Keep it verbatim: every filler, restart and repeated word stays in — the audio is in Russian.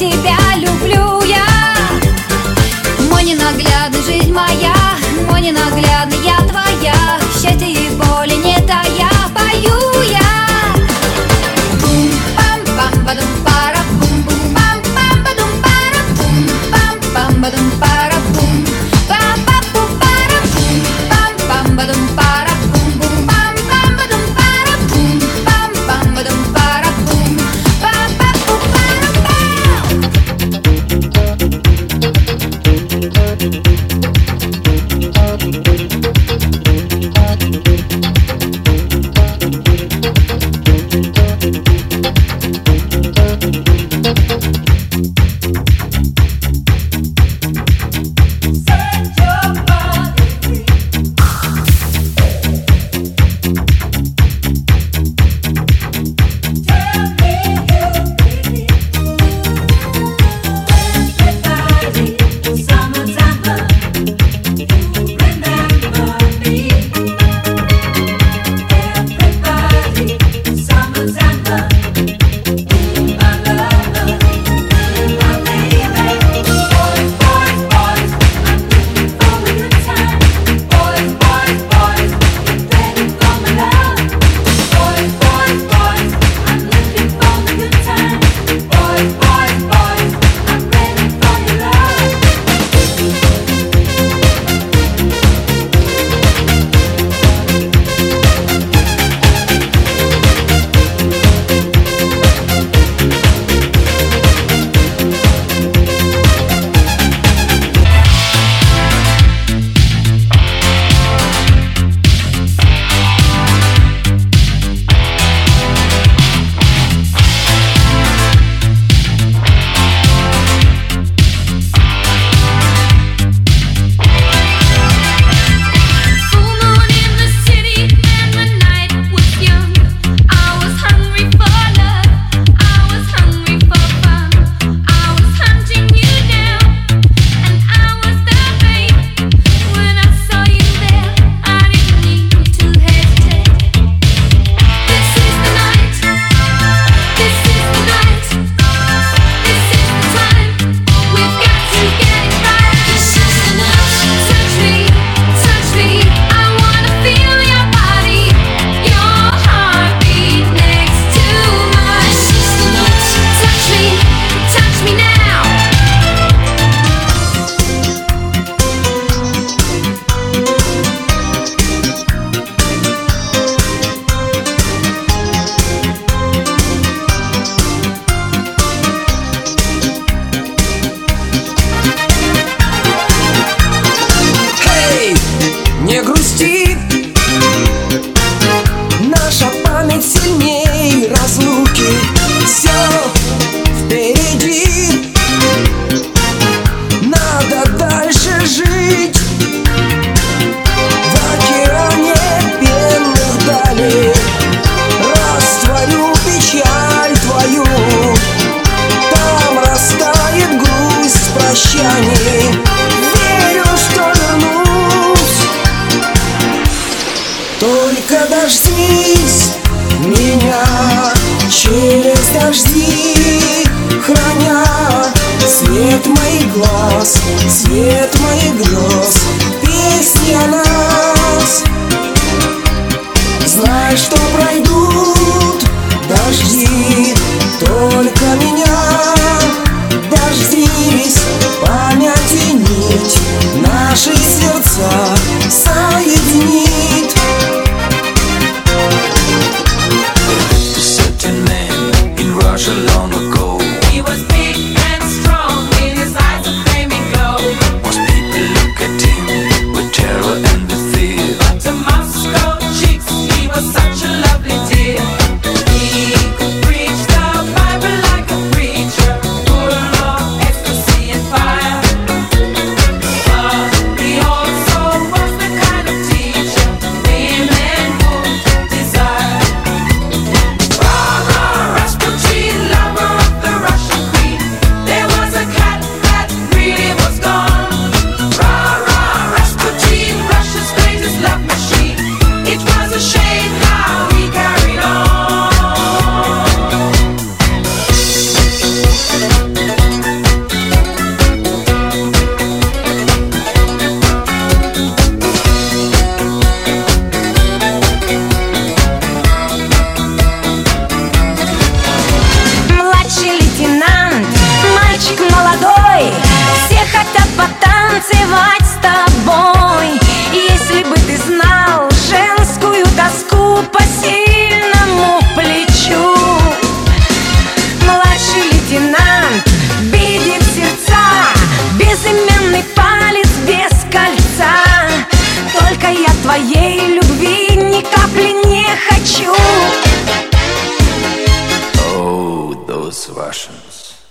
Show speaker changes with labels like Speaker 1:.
Speaker 1: тебя люблю я. Мой ненаглядный, жизнь моя, мой ненаглядный, я твоя. Счастья и боли не тая, пою я. Бум-пам-пам-бадум-пара-бум, бум-пам-пам-бадум-пара-бум, пам-пам-бадум-пара-бум, па-па-пу-пара-бум, пам-пам-бадум-пара-бум, бум-пам-пам-бадум-пара-бум, пам-пам-бадум-пара-бум,
Speaker 2: не грусти, наша память сильней разлуки. Все впереди, надо дальше жить. В океане пенных далей раз твою печаль твою, там растает грусть прощаний. Верю, что вернусь, только дождись меня через дожди, храня свет моих глаз, свет моих грез, песни о нас. Знай, что пройдут дожди, только меня дождись. Памяти нить наши сердца соединит.
Speaker 3: Long ago,
Speaker 4: he was big and strong, in his eyes a flaming glow.
Speaker 3: most people look at him with terror and the fear.
Speaker 4: But to Moscow chicks, he was such a lovely dear. He could preach the Bible like a priest.
Speaker 5: твоей любви ни капли не хочу.
Speaker 3: Oh, those Russians.